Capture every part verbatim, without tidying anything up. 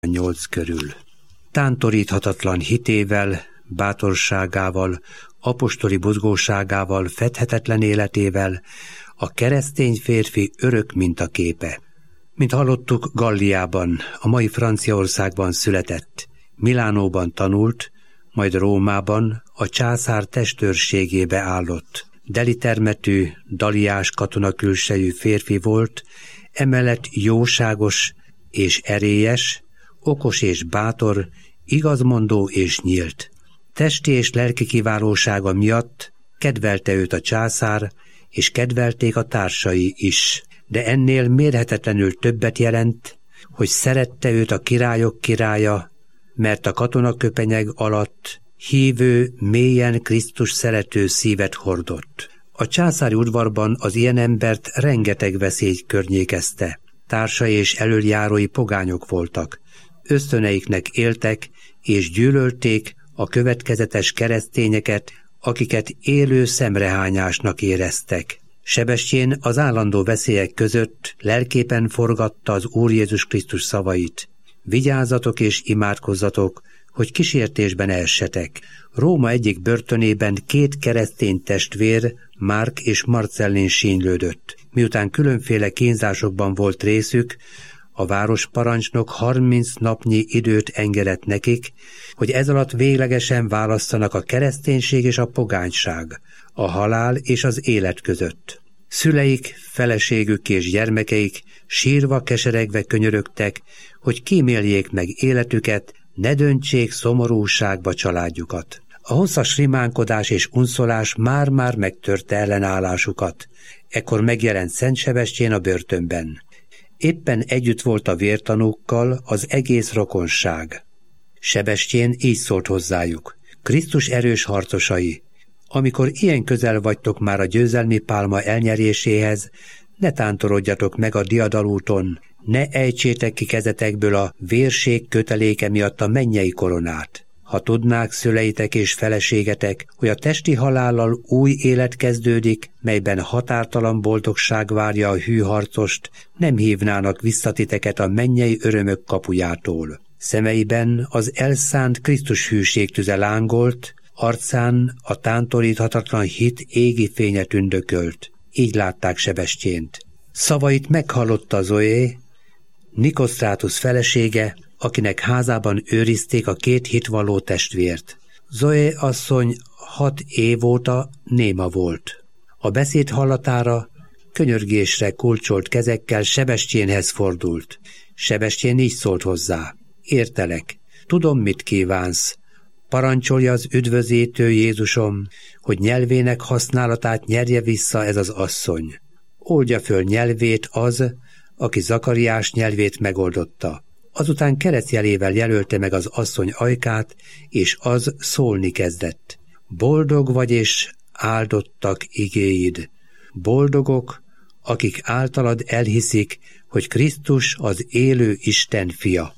nyolc körül. Tántoríthatatlan hitével, bátorságával, apostoli buzgóságával, fedhetetlen életével a keresztény férfi örök mintaképe. Mint hallottuk, Galliában, a mai Franciaországban született, Milánóban tanult, majd Rómában a császár testőrségébe állott. Deli termetű, daliás katonakülsejű férfi volt, emellett jóságos és erélyes, okos és bátor, igazmondó és nyílt. Testi és lelki kiválósága miatt kedvelte őt a császár, és kedvelték a társai is. De ennél mérhetetlenül többet jelent, hogy szerette őt a királyok királya, mert a katonaköpenyeg alatt hívő, mélyen Krisztus szerető szívet hordott. A császári udvarban az ilyen embert rengeteg veszély környékezte. Társai és elöljárói pogányok voltak. Ösztöneiknek éltek, és gyűlölték a következetes keresztényeket, akiket élő szemrehányásnak éreztek. Sebestyén az állandó veszélyek között lelképen forgatta az Úr Jézus Krisztus szavait. Vigyázzatok és imádkozzatok, hogy kísértésben essetek. Róma egyik börtönében két keresztény testvér, Márk és Marcellin sínylődött. Miután különféle kínzásokban volt részük, a városparancsnok harminc napnyi időt engedett nekik, hogy ez alatt véglegesen válasszanak a kereszténység és a pogányság, a halál és az élet között. Szüleik, feleségük és gyermekeik sírva, keseregve könyörögtek, hogy kíméljék meg életüket, ne döntsék szomorúságba családjukat. A hosszas rimánkodás és unszolás már-már megtörte ellenállásukat. Ekkor megjelent Szent Sebestyén a börtönben. Éppen együtt volt a vértanúkkal az egész rokonság. Sebestyén így szólt hozzájuk: Krisztus erős harcosai, amikor ilyen közel vagytok már a győzelmi pálma elnyeréséhez, ne tántorodjatok meg a diadalúton, ne ejtsétek ki kezetekből a vérség köteléke miatt a mennyei koronát. Ha tudnák szüleitek és feleségetek, hogy a testi halállal új élet kezdődik, melyben határtalan boldogság várja a hű harcost, nem hívnának vissza titeket a mennyei örömök kapujától. Szemeiben az elszánt Krisztus hűség tüze lángolt, arcán a tántoríthatatlan hit égi fénye tündökölt. Így látták Sebestyént. Szavait meghallotta Zoé, Nikosztrátusz felesége, akinek házában őrizték a két hitvalló testvért. Zoé asszony hat év óta néma volt. A beszéd hallatára könyörgésre kulcsolt kezekkel Sebestyénhez fordult. Sebestyén így szólt hozzá: Értelek, tudom, mit kívánsz. Parancsolja az üdvözítő Jézusom, hogy nyelvének használatát nyerje vissza ez az asszony. Oldja föl nyelvét az, aki Zakariás nyelvét megoldotta. Azután keresztjelével jelölte meg az asszony ajkát, és az szólni kezdett. Boldog vagy és áldottak igéid. Boldogok, akik általad elhiszik, hogy Krisztus az élő Isten fia.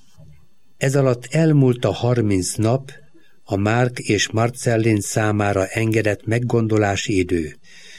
Ez alatt elmúlt a harminc nap, a Márk és Marcellin számára engedett meggondolási idő.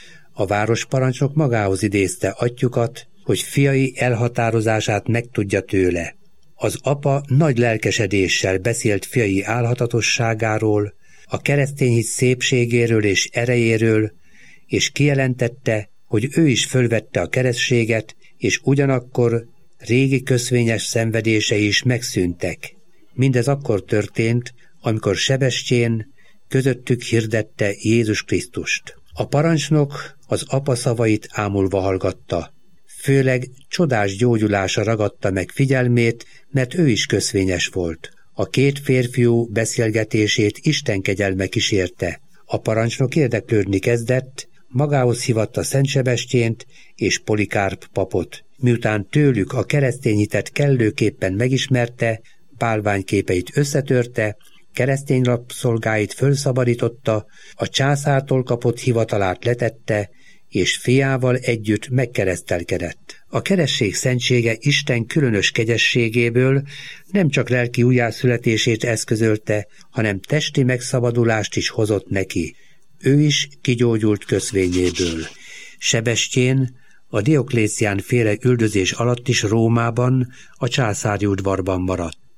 A városparancsnok magához idézte atyjukat, hogy fiai elhatározását megtudja tőle. Az apa nagy lelkesedéssel beszélt fiai álhatatosságáról, a keresztény hit szépségéről és erejéről, és kijelentette, hogy ő is fölvette a keresztséget, és ugyanakkor régi köszvényes szenvedései is megszűntek. Mindez akkor történt, amikor Sebestyén közöttük hirdette Jézus Krisztust. A parancsnok az apa szavait ámulva hallgatta. Főleg csodás gyógyulása ragadta meg figyelmét, mert ő is köszvényes volt. A két férfiú beszélgetését Isten kegyelme kísérte. A parancsnok érdeklődni kezdett, magához hívatta Szent Sebestyént és Polikárp papot. Miután tőlük a keresztény hitet kellőképpen megismerte, bálványképeit összetörte, keresztény rabszolgáit fölszabadította, a császártól kapott hivatalát letette, és fiával együtt megkeresztelkedett. A keresztség szentsége Isten különös kegyességéből nem csak lelki újjászületését eszközölte, hanem testi megszabadulást is hozott neki. Ő is kigyógyult köszvényéből. Sebestyén a Dioklécián féle üldözés alatt is Rómában, a császári udvarban maradt.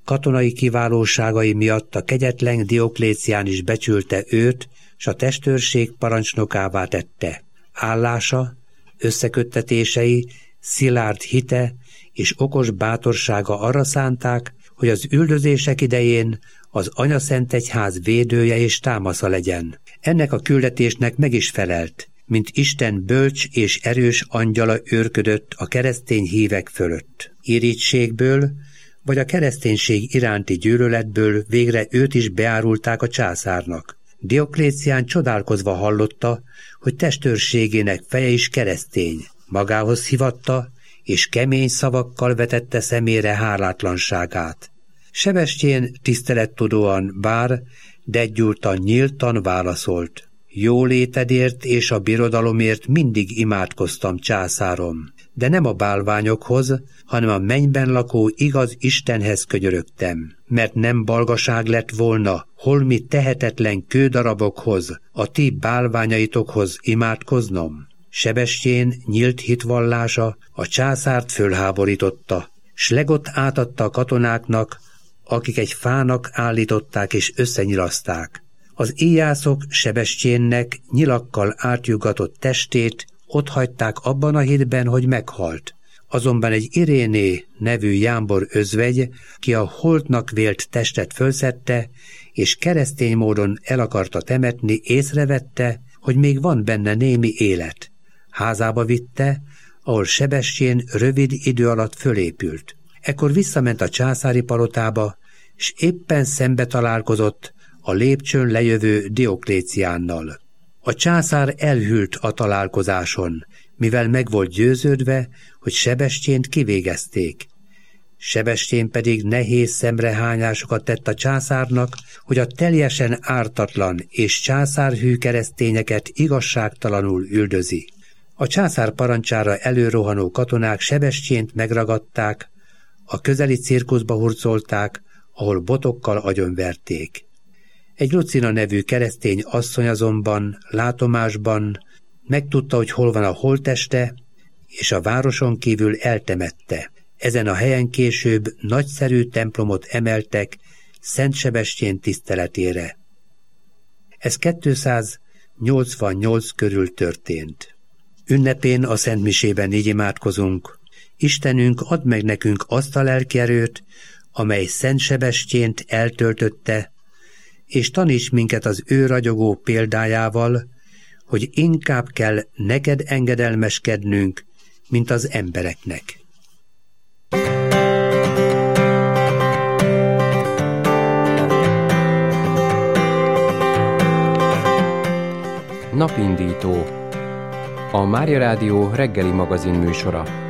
Katonai kiválóságai miatt a kegyetlen Dioklécián is becsülte őt, s a testőrség parancsnokává tette. Állása, összeköttetései, szilárd hite és okos bátorsága arra szánták, hogy az üldözések idején az anyaszentegyház védője és támasza legyen. Ennek a küldetésnek meg is felelt, mint Isten bölcs és erős angyala őrködött a keresztény hívek fölött. Irítségből, vagy a kereszténység iránti gyűlöletből végre őt is beárulták a császárnak. Dioklécián csodálkozva hallotta, hogy testőrségének feje is keresztény. Magához hívatta, és kemény szavakkal vetette szemére hálátlanságát. Sebestyén tisztelettudóan bár, de gyúrtan nyíltan válaszolt. Jólétedért és a birodalomért mindig imádkoztam, császárom, de nem a bálványokhoz, hanem a mennyben lakó igaz Istenhez könyörögtem, mert nem balgaság lett volna holmi tehetetlen kődarabokhoz, a ti bálványaitokhoz imádkoznom. Sebestyén nyílt hitvallása a császárt fölháborította, s legot átadta a katonáknak, akik egy fának állították és összenyilaszták. Az íjászok Sebestyénnek nyilakkal átjugatott testét otthagyták abban a hitben, hogy meghalt. Azonban egy Iréné nevű jámbor özvegy, ki a holtnak vélt testet fölszedte, és keresztény módon el akarta temetni, észrevette, hogy még van benne némi élet. Házába vitte, ahol Sebestyén rövid idő alatt fölépült. Ekkor visszament a császári palotába, s éppen szembe találkozott a lépcsőn lejövő Diokléciánnal. A császár elhűlt a találkozáson, mivel meg volt győződve, hogy Sebestyént kivégezték. Sebestyén pedig nehéz szemrehányásokat tett a császárnak, hogy a teljesen ártatlan és császárhű keresztényeket igazságtalanul üldözi. A császár parancsára előrohanó katonák Sebestyént megragadták, a közeli cirkuszba hurcolták, ahol botokkal agyonverték. Egy Lucina nevű keresztény asszony azonban látomásban megtudta, hogy hol van a holtteste, és a városon kívül eltemette. Ezen a helyen később nagyszerű templomot emeltek Szent Sebestyén tiszteletére. Ez kétszáznyolcvannyolc körül történt. Ünnepén a szentmisében így imádkozunk: Istenünk, add meg nekünk azt a lelkierőt, amely Szent Sebestyént eltöltötte, és taníts minket az ő ragyogó példájával, hogy inkább kell neked engedelmeskednünk, mint az embereknek. Napindító, a Mária Rádió reggeli magazin műsora.